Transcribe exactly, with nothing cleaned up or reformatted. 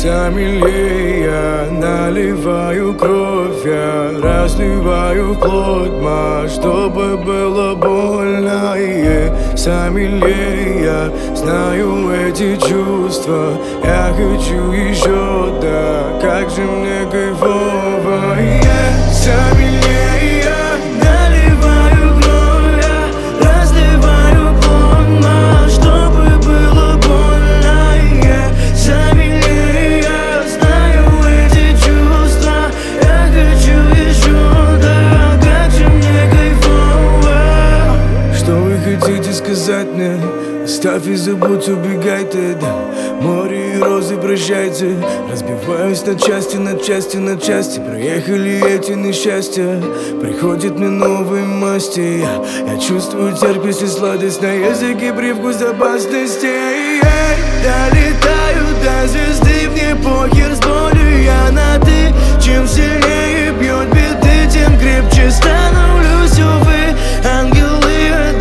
сомелье. Я наливаю кровь, я разливаю плоть, ма, чтобы было больно. И сомелье, я знаю эти чувства, я хочу еще, да, как же мне кайфово. Я сомелье, я наливаю кровь, я разливаю плоть, ма, чтобы было больно. Я сомелье, я знаю эти чувства, я хочу еще, да, как же мне кайфово. Что вы хотите сказать мне? Оставь и забудь, убегай ты, да. Море и розы, прощайте. Разбиваюсь на части, на части, на части. Проехали эти несчастья. Приходит мне новые масти. Я, я чувствую терпкость и сладость на языке, привкус опасности. Эй, долетаю до звезды, мне похер, с болью я на ты. Чем сильнее бьет биты, тем крепче становлюсь, увы. Ангелы